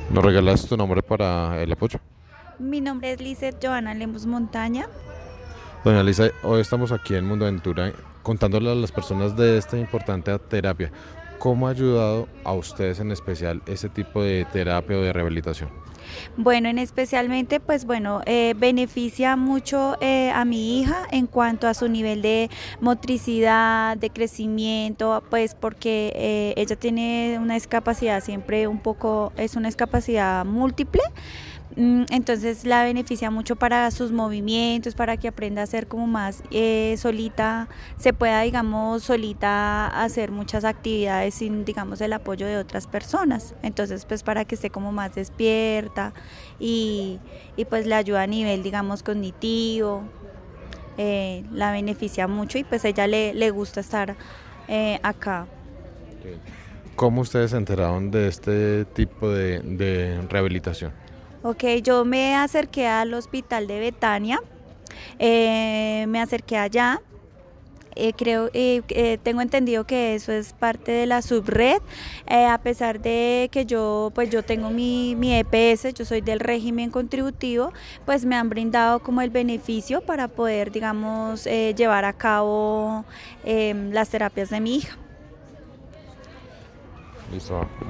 ¿Nos regalas tu nombre para el apoyo? Mi nombre es Lizeth Joana Lemus Montaña. Doña Lisa, hoy estamos aquí en Mundo Aventura contándole a las personas de esta importante terapia. ¿Cómo ha ayudado a ustedes en especial ese tipo de terapia o de rehabilitación? Bueno, en especialmente, pues bueno, beneficia mucho a mi hija en cuanto a su nivel de motricidad, de crecimiento, pues porque ella tiene una discapacidad siempre un poco, es una discapacidad múltiple. Entonces la beneficia mucho para sus movimientos, para que aprenda a ser como más solita, se pueda, digamos, solita hacer muchas actividades sin, digamos, el apoyo de otras personas. Entonces, pues para que esté como más despierta y, y pues le ayuda a nivel, digamos, cognitivo, la beneficia mucho y pues a ella le gusta estar acá. ¿Cómo ustedes se enteraron de este tipo de rehabilitación? Ok, yo me acerqué al hospital de Betania, me acerqué allá. Tengo entendido que eso es parte de la subred, a pesar de que yo tengo mi EPS, yo soy del régimen contributivo, pues me han brindado como el beneficio para poder, digamos, llevar a cabo las terapias de mi hija. Listo.